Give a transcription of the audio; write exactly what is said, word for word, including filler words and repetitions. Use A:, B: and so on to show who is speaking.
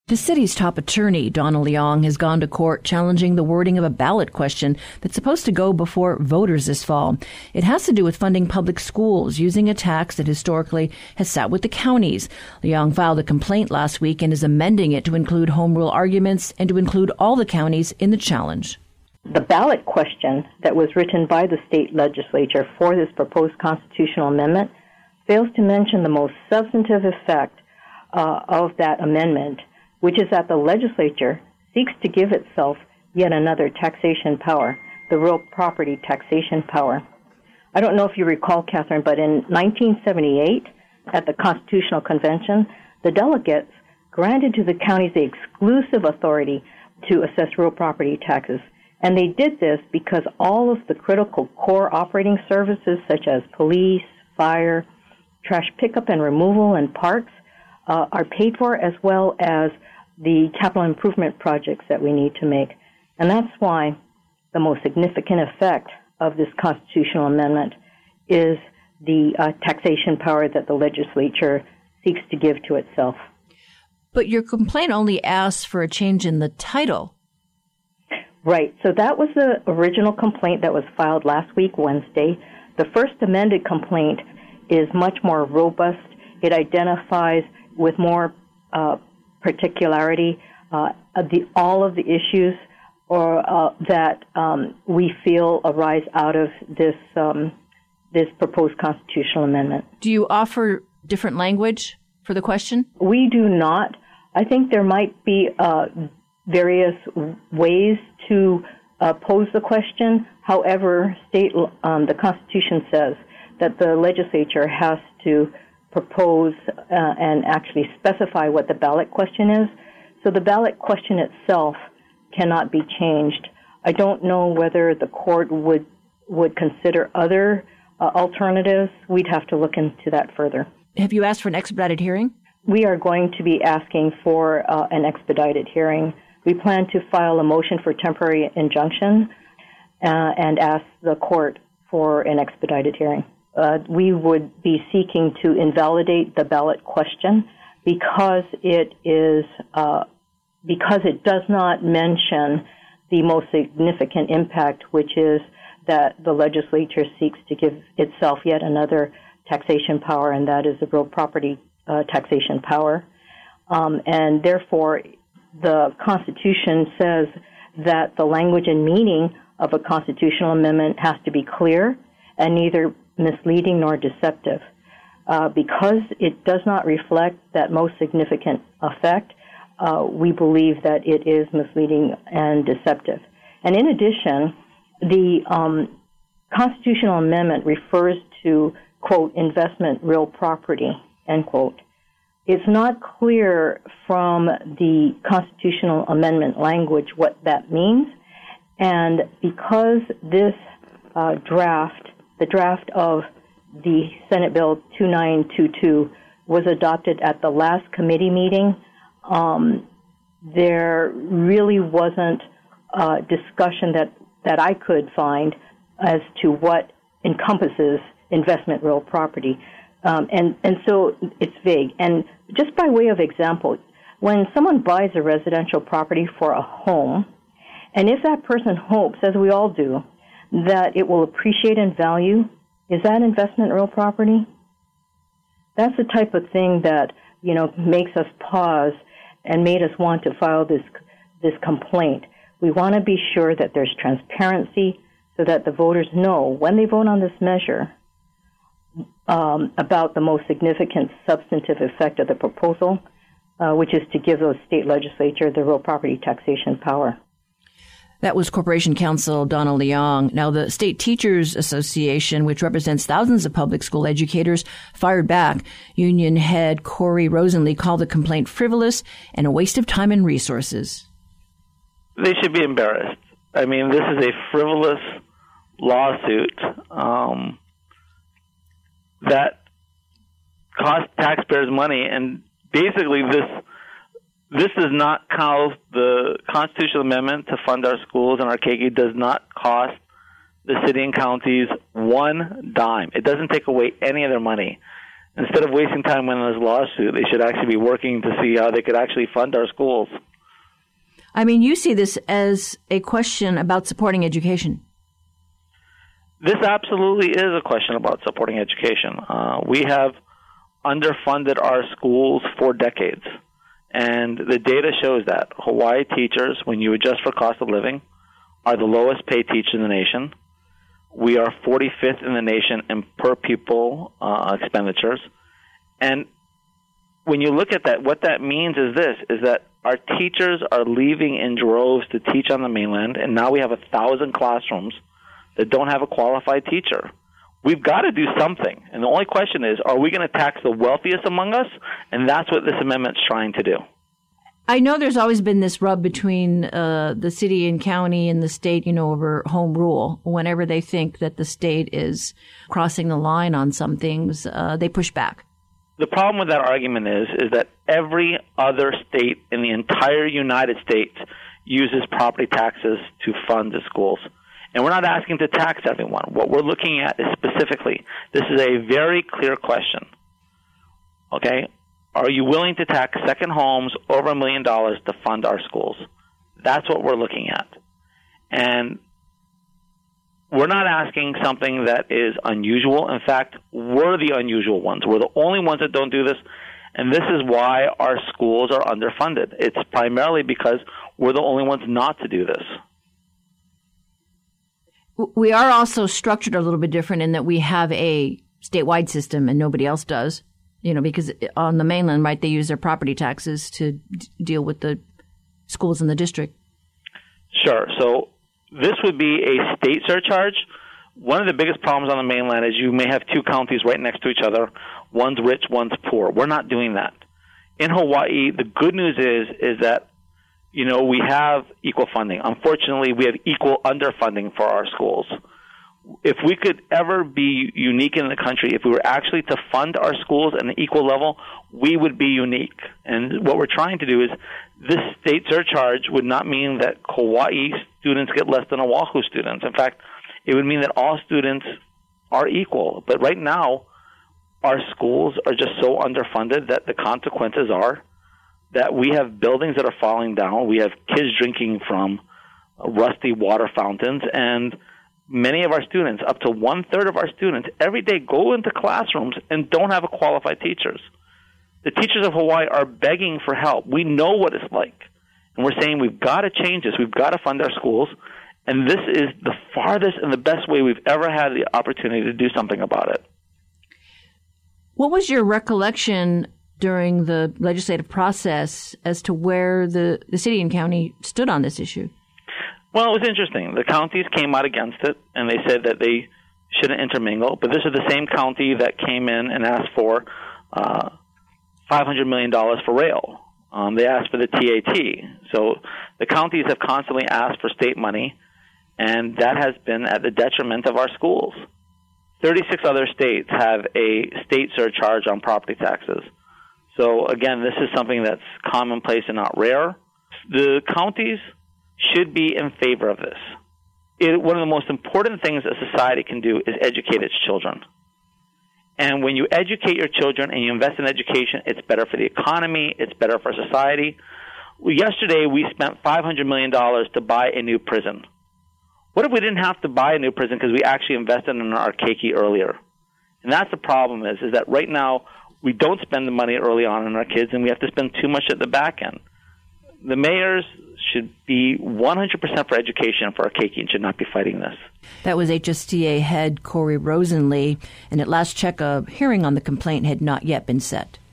A: The city's top attorney, Donna Leong, has gone to court challenging the wording of a ballot question that's supposed to go before voters this fall. It has to do with funding public schools using a tax that historically has sat with the counties. Leong filed a complaint last week and is amending it to include home rule arguments and to include all the counties in the challenge.
B: The ballot question that was written by the state legislature for this proposed constitutional amendment fails to mention the most substantive effect uh, of that amendment, which is that the legislature seeks to give itself yet another taxation power, the real property taxation power. I don't know if you recall, Catherine, but in nineteen seventy-eight, at the Constitutional Convention, the delegates granted to the counties the exclusive authority to assess real property taxes. And they did this because all of the critical core operating services, such as police, fire, trash pickup and removal, and parks, uh, are paid for, as well as the capital improvement projects that we need to make. And that's why the most significant effect of this constitutional amendment is the uh, taxation power that the legislature seeks to give to itself.
A: But your complaint only asks for a change in the title.
B: Right. So that was the original complaint that was filed last week, Wednesday. The first amended complaint is much more robust. It identifies with more uh, particularity uh, the, all of the issues or uh, that um, we feel arise out of this um, this proposed constitutional amendment.
A: Do you offer different language for the question?
B: We do not. I think there might be uh, various ways to uh, pose the question. However, state um, the Constitution says that the legislature has to propose uh, and actually specify what the ballot question is. So the ballot question itself cannot be changed. I don't know whether the court would would consider other uh, alternatives. We'd have to look into that further.
A: Have you asked for an expedited hearing?
B: We are going to be asking for uh, an expedited hearing. We plan to file a motion for temporary injunction uh, and ask the court for an expedited hearing. Uh, we would be seeking to invalidate the ballot question because it is uh, because it does not mention the most significant impact, which is that the legislature seeks to give itself yet another taxation power, and that is the real property uh, taxation power. Um, and therefore, the Constitution says that the language and meaning of a constitutional amendment has to be clear and neither misleading nor deceptive. Uh, because it does not reflect that most significant effect, uh, we believe that it is misleading and deceptive. And in addition, the um, constitutional amendment refers to, quote, investment real property, end quote. It's not clear from the constitutional amendment language what that means, and because this uh, draft, the draft of the Senate Bill two nine two two was adopted at the last committee meeting, um, there really wasn't uh, discussion that, that I could find as to what encompasses investment real property. Um, and, and so it's vague. And just by way of example, when someone buys a residential property for a home, and if that person hopes, as we all do, that it will appreciate in value, is that investment real property? That's the type of thing that, you know, makes us pause and made us want to file this this complaint. We want to be sure that there's transparency so that the voters know when they vote on this measure um, about the most significant substantive effect of the proposal, uh, which is to give the state legislature the real property taxation power.
A: That was Corporation Counsel Donna Leong. Now, the State Teachers Association, which represents thousands of public school educators, fired back. Union head Corey Rosenlee called the complaint frivolous and a waste of time and resources.
C: They should be embarrassed. I mean, this is a frivolous lawsuit um, that costs taxpayers money, and basically this This does not cost the constitutional amendment to fund our schools and our K K does not cost the city and counties one dime. It doesn't take away any of their money. Instead of wasting time winning this lawsuit, they should actually be working to see how they could actually fund our schools.
A: I mean, you see this as a question about supporting education.
C: This absolutely is a question about supporting education. Uh, we have underfunded our schools for decades, and the data shows that Hawaii teachers, when you adjust for cost of living, are the lowest paid teachers in the nation. We are forty-fifth in the nation in per pupil uh, expenditures. And when you look at that, what that means is this, is that our teachers are leaving in droves to teach on the mainland, and now we have a thousand classrooms that don't have a qualified teacher. We've got to do something. And the only question is, are we going to tax the wealthiest among us? And that's what this amendment's trying to do.
A: I know there's always been this rub between uh, the city and county and the state, you know, over home rule. Whenever they think that the state is crossing the line on some things, uh, they push back.
C: The problem with that argument is, is that every other state in the entire United States uses property taxes to fund the schools. And we're not asking to tax everyone. What we're looking at is specifically, this is a very clear question. Okay? Are you willing to tax second homes over a million dollars to fund our schools? That's what we're looking at. And we're not asking something that is unusual. In fact, we're the unusual ones. We're the only ones that don't do this. And this is why our schools are underfunded. It's primarily because we're the only ones not to do this.
A: We are also structured a little bit different in that we have a statewide system and nobody else does. You know, because on the mainland, right, they use their property taxes to d- deal with the schools in the district. Sure.
C: So this would be a state surcharge. One of the biggest problems on the mainland is you may have two counties right next to each other. One's rich, one's poor. We're not doing that. In Hawaii, the good news is is that, you know, we have equal funding. Unfortunately, we have equal underfunding for our schools. If we could ever be unique in the country, if we were actually to fund our schools at an equal level, we would be unique. And what we're trying to do is this state surcharge would not mean that Kauai students get less than Oahu students. In fact, it would mean that all students are equal. But right now, our schools are just so underfunded that the consequences are that we have buildings that are falling down. We have kids drinking from rusty water fountains, and many of our students, up to one-third of our students, every day go into classrooms and don't have a qualified teachers. The teachers of Hawaii are begging for help. We know what it's like. And we're saying we've got to change this. We've got to fund our schools. And this is the farthest and the best way we've ever had the opportunity to do something about it.
A: What was your recollection during the legislative process as to where the, the city and county stood on this issue?
C: Well, it was interesting. The counties came out against it, and they said that they shouldn't intermingle. But this is the same county that came in and asked for uh, five hundred million dollars for rail. Um, they asked for the T A T. So the counties have constantly asked for state money, and that has been at the detriment of our schools. thirty-six other states have a state surcharge on property taxes. So, again, this is something that's commonplace and not rare. The counties should be in favor of this. It, one of the most important things a society can do is educate its children. And when you educate your children and you invest in education, it's better for the economy, it's better for society. Well, yesterday, we spent five hundred million dollars to buy a new prison. What if we didn't have to buy a new prison because we actually invested in our keiki earlier? And that's the problem is, is that right now, we don't spend the money early on on our kids, and we have to spend too much at the back end. The mayors should be one hundred percent for education for our keiki and should not be fighting this.
A: That was H S T A head Corey Rosenlee, and at last check, a hearing on the complaint had not yet been set.